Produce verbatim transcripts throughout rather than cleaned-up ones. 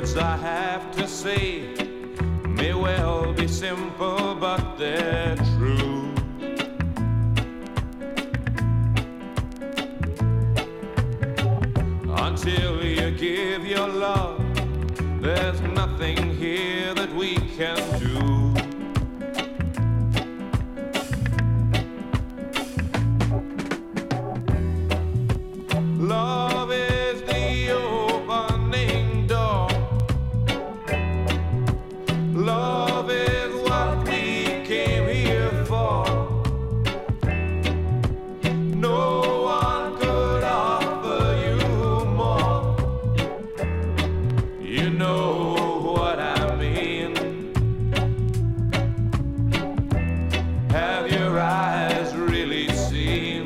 words I have to say may well be simple, but they're true. Until you give your love, there's nothing here that we can do. Love is the opening door. Love is what we came here for. No one could offer you more. You know what I mean. Have your eyes really seen?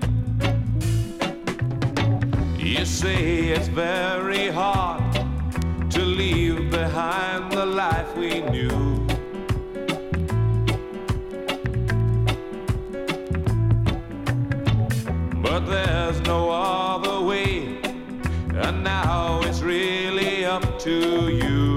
You say it's very hard to leave behind the life we knew. But there's no other way, and now it's really up to you.